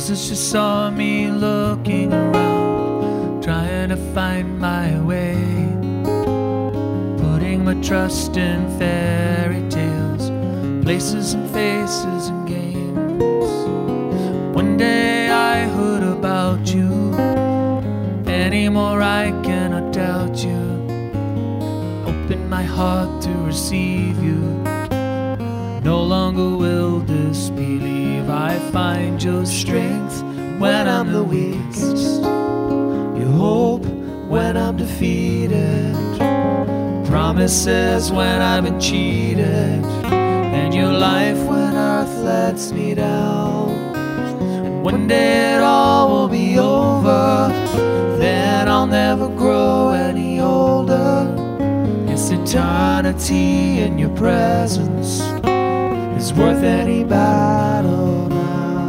Jesus just saw me looking around, trying to find my way, putting my trust in fairy tales, places and faces and games. One day I heard about you, anymore I cannot doubt you. Open my heart to receive you, no longer will disbelieve. I find your strength when I'm the weakest, your hope when I'm defeated, promises when I've been cheated, and your life when earth lets me down. And one day it all will be over, then I'll never grow any older. Yes, eternity in your presence is worth any battle now.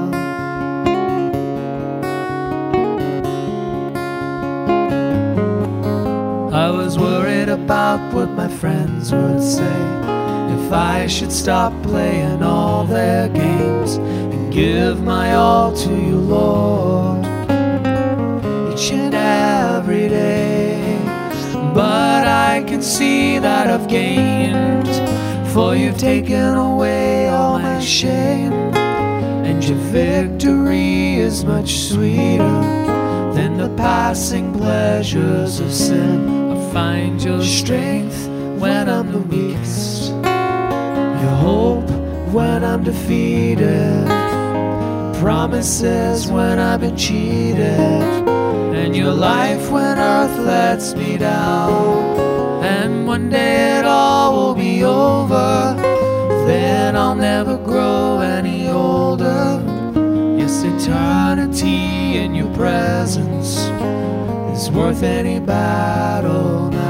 I was worried about what my friends would say if I should stop playing all their games and give my all to you, Lord, each and every day. But I can see that I've gained, for you've taken away all my shame, and your victory is much sweeter than the passing pleasures of sin. I find your strength when I'm the weakest, your hope when I'm defeated, promises when I've been cheated, and your life when earth lets me down. And one day it all will be over, then I'll never grow any older. Yes, eternity in your presence is worth any battle now.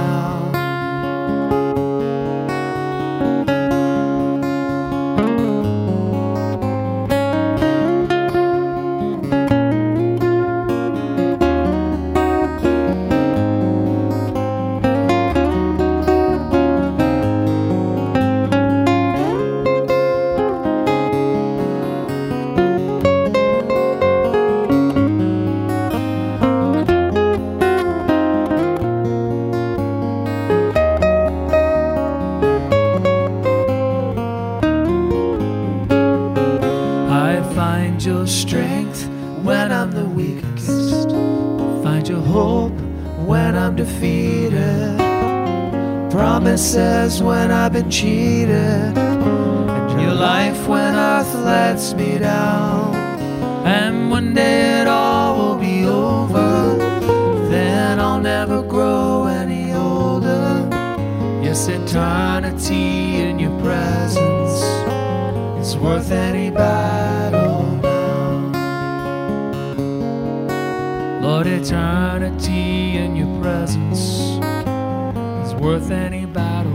Find your strength when I'm the weakest, find your hope when I'm defeated, promises when I've been cheated, and your life when earth lets me down. And one day it all will be over, then I'll never grow any older. Yes, eternity in your presence is worth any battle now. Lord, eternity in your presence is worth any battle.